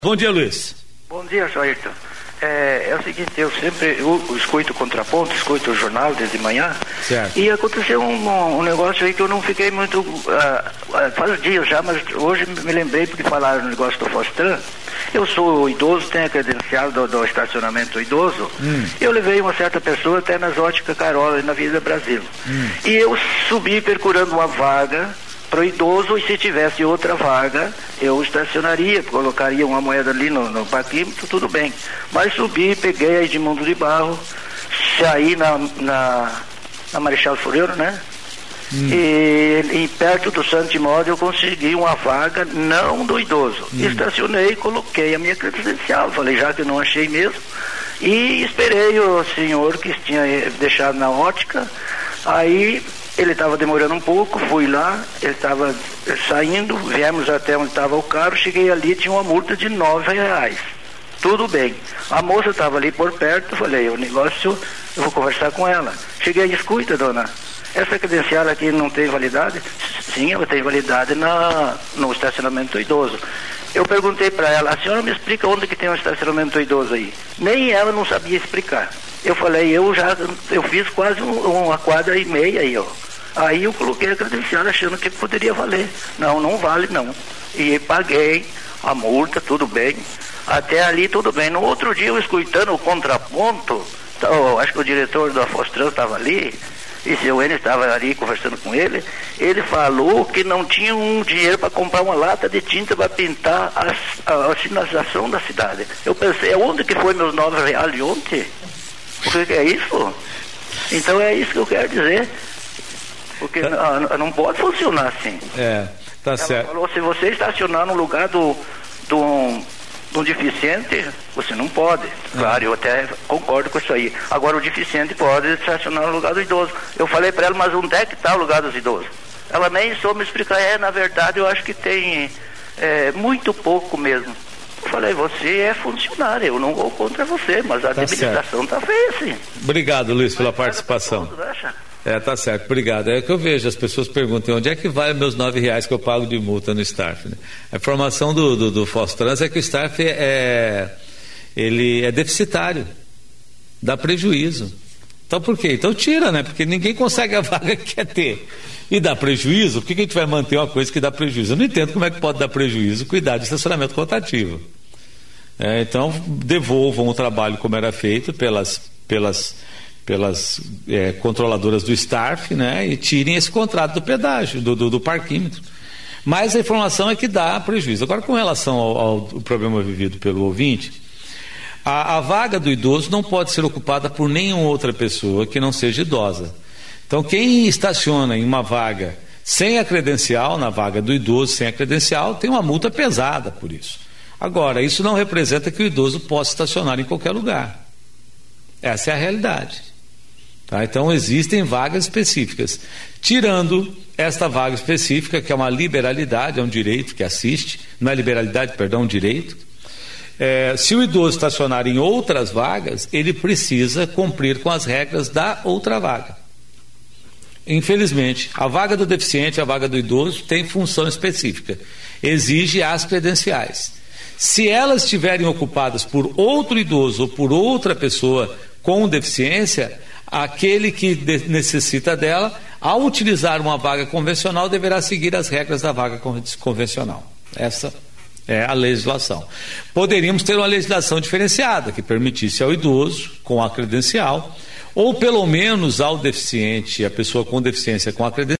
Bom dia, Luiz. Bom dia, Joairton. É o seguinte, eu sempre escuto o Contraponto, escuto o jornal desde manhã. Certo. E aconteceu um negócio aí que eu não fiquei muito... faz dias já, mas hoje me lembrei porque falaram no negócio do Fostran. Eu sou idoso, tenho a credencial do estacionamento idoso. Eu levei uma certa pessoa até nas óticas Carola, na Vida Brasil. E eu subi procurando uma vaga para o idoso, e se tivesse outra vaga, eu estacionaria, colocaria uma moeda ali no parquímetro, tudo bem. Mas subi, peguei a Edmundo de Barro, saí na Marechal Floriano, né? E perto do Santo Timóteo eu consegui uma vaga, não do idoso. Estacionei, coloquei a minha credencial, falei, já que eu não achei mesmo, e esperei o senhor que tinha deixado na ótica. Aí ele estava demorando um pouco, fui lá, ele estava saindo, viemos até onde estava o carro, cheguei ali, tinha uma multa de R$9. Tudo bem. A moça estava ali por perto, falei, o negócio, eu vou conversar com ela. Cheguei e escuta, dona, essa credencial aqui não tem validade? Sim, ela tem validade no estacionamento idoso. Eu perguntei para ela, a senhora me explica onde que tem um estacionamento idoso aí? Nem ela não sabia explicar. Eu falei, eu fiz quase uma quadra e meia aí, ó. Aí eu coloquei a credencial achando que poderia valer. Não vale não. E paguei a multa, tudo bem. Até ali tudo bem. No outro dia eu escutando o Contraponto, acho que o diretor da Fostran estava ali, e seu N estava ali conversando com ele, ele falou que não tinha dinheiro para comprar uma lata de tinta para pintar a sinalização da cidade. Eu pensei, onde que foi meus R$9 de ontem? O que é isso? Então é isso que eu quero dizer. Porque não pode funcionar assim. Tá certo. Ela falou, se você estacionar no lugar de um deficiente, você não pode. Claro, eu até concordo com isso aí. Agora o deficiente pode estacionar no lugar do idoso. Eu falei para ela, mas onde é que está o lugar dos idosos? Ela nem soube me explicar. Na verdade eu acho que tem muito pouco mesmo. Eu falei, você é funcionário, eu não vou contra você, mas a administração está feia assim. Obrigado, Luiz, pela participação. Tá certo, obrigado. É o que eu vejo, as pessoas perguntam, onde é que vai meus R$9 que eu pago de multa no Starf? Né? A informação do Fostrans é que o Starf ele é deficitário, dá prejuízo. Então por quê? Então tira, né? Porque ninguém consegue a vaga que quer ter. E dá prejuízo, por que a gente vai manter uma coisa que dá prejuízo? Eu não entendo como é que pode dar prejuízo cuidar de estacionamento rotativo. Então devolvam o trabalho como era feito pelas controladoras do Starf, né, e tirem esse contrato do pedágio, do parquímetro. Mas a informação é que dá prejuízo. Agora, com relação ao problema vivido pelo ouvinte, a vaga do idoso não pode ser ocupada por nenhuma outra pessoa que não seja idosa. Então, quem estaciona em uma vaga sem a credencial, na vaga do idoso sem a credencial, tem uma multa pesada por isso. Agora, isso não representa que o idoso possa estacionar em qualquer lugar. Essa é a realidade. Tá? Então existem vagas específicas. Tirando esta vaga específica, que é uma liberalidade, é um direito que assiste, não é liberalidade, perdão, um direito. Se o idoso estacionar em outras vagas, ele precisa cumprir com as regras da outra vaga. Infelizmente, a vaga do deficiente, a vaga do idoso, tem função específica. Exige as credenciais. Se elas estiverem ocupadas por outro idoso ou por outra pessoa com deficiência, aquele que necessita dela, ao utilizar uma vaga convencional, deverá seguir as regras da vaga convencional. Essa é a legislação. Poderíamos ter uma legislação diferenciada, que permitisse ao idoso, com a credencial, ou pelo menos ao deficiente, a pessoa com deficiência com a credencial,